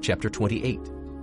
chapter 28.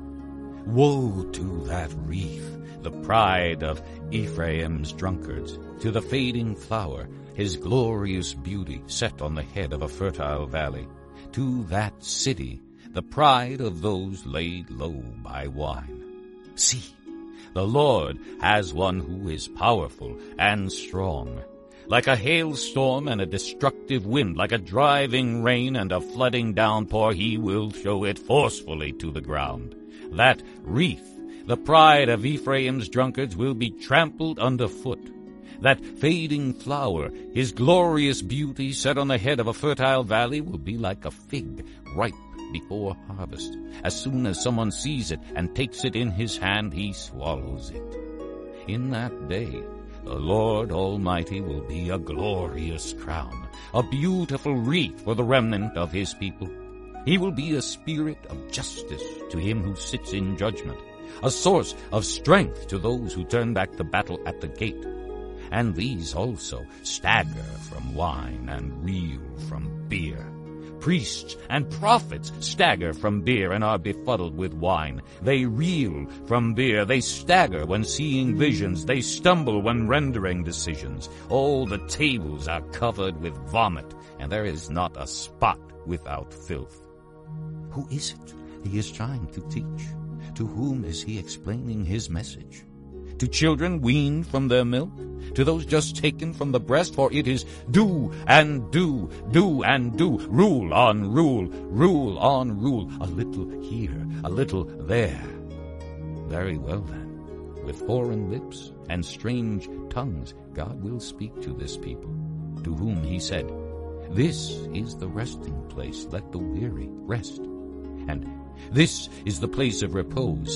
Woe to that wreath, the pride of Ephraim's drunkards, to the fading flower, his glorious beauty set on the head of a fertile valley, to that city, the pride of those laid low by wine. See, the Lord has one who is powerful and strong. Like a hailstorm and a destructive wind, like a driving rain and a flooding downpour, he will show it forcefully to the ground. That wreath, the pride of Ephraim's drunkards, will be trampled underfoot. That fading flower, his glorious beauty set on the head of a fertile valley, will be like a fig ripe before harvest. As soon as someone sees it and takes it in his hand, he swallows it. In that day, the Lord Almighty will be a glorious crown, a beautiful wreath for the remnant of his people. He will be a spirit of justice to him who sits in judgment, a source of strength to those who turn back the battle at the gate. And these also stagger from wine and reel from beer. Priests and prophets stagger from beer and are befuddled with wine. They reel from beer. They stagger when seeing visions. They stumble when rendering decisions. All the tables are covered with vomit, and there is not a spot without filth. Who is it he is trying to teach? To whom is he explaining his message? To children weaned from their milk? To those just taken from the breast? For it is do and do, do and do, rule on rule, rule on rule, a little here, a little there. Very well then, with foreign lips and strange tongues, God will speak to this people, to whom he said, This is the resting place, let the weary rest. And this is the place of repose.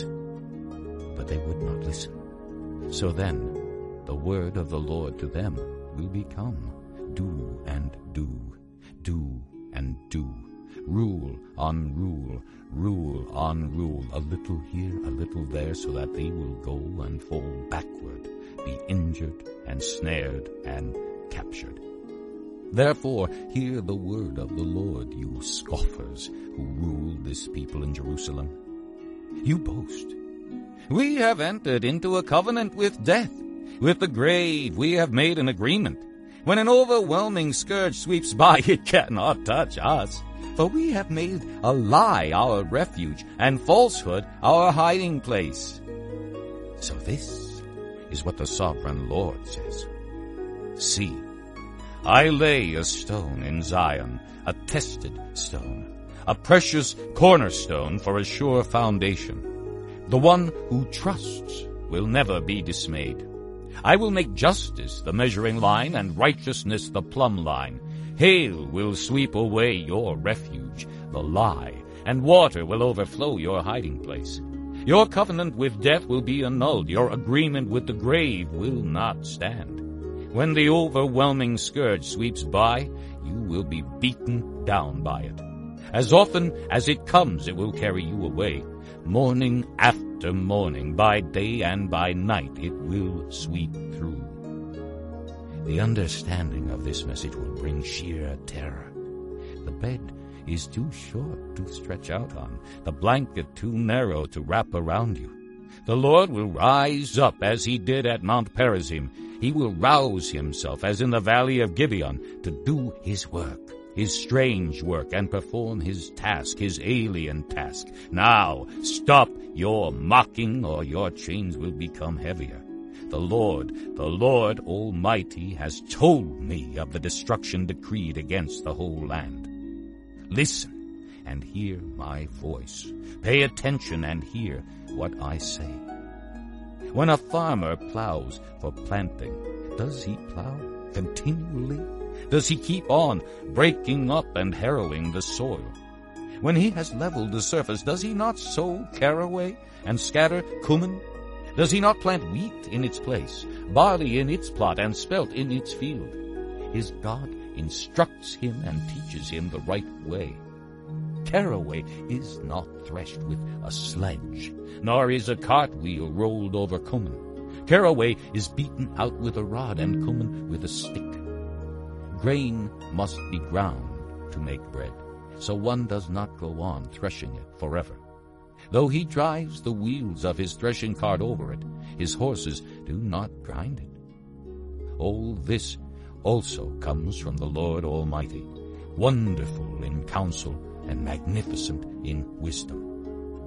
But they would not listen. So then, the word of the Lord to them will become, do and do, do and do, rule on rule, rule on rule, a little here, a little there, so that they will go and fall backward, be injured and snared and captured. Therefore, hear the word of the Lord, you scoffers who rule this people in Jerusalem. You boast. We have entered into a covenant with death. With the grave we have made an agreement. When an overwhelming scourge sweeps by, it cannot touch us. For we have made a lie our refuge, and falsehood our hiding place. So this is what the sovereign Lord says. See, I lay a stone in Zion, a tested stone, a precious cornerstone for a sure foundation. The one who trusts will never be dismayed. I will make justice the measuring line and righteousness the plumb line. Hail will sweep away your refuge, the lie, and water will overflow your hiding place. Your covenant with death will be annulled. Your agreement with the grave will not stand. When the overwhelming scourge sweeps by, you will be beaten down by it. As often as it comes, it will carry you away. Morning after morning, by day and by night, it will sweep through. The understanding of this message will bring sheer terror. The bed is too short to stretch out on, the blanket too narrow to wrap around you. The Lord will rise up as he did at Mount Perazim. He will rouse himself as in the valley of Gibeon to do his work, his strange work, and perform his task, his alien task. Now stop your mocking, or your chains will become heavier. The Lord Almighty has told me of the destruction decreed against the whole land. Listen and hear my voice. Pay attention and hear what I say. When a farmer plows for planting, does he plow continually? Does he keep on breaking up and harrowing the soil? When he has leveled the surface, does he not sow caraway and scatter cumin? Does he not plant wheat in its place, barley in its plot, and spelt in its field? His God instructs him and teaches him the right way. Caraway is not threshed with a sledge, nor is a cartwheel rolled over cumin. Caraway is beaten out with a rod, and cumin with a stick. Grain must be ground to make bread, so one does not go on threshing it forever. Though he drives the wheels of his threshing cart over it, his horses do not grind it. All this also comes from the Lord Almighty, wonderful in counsel and magnificent in wisdom.